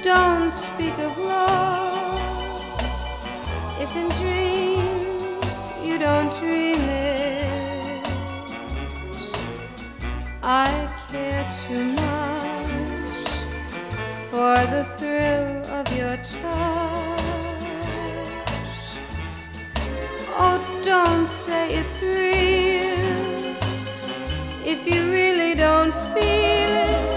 don't speak of love if in dreams you don't dream it. I care too much for the thrill of your touch. Oh, don't say it's real if you really don't feel it.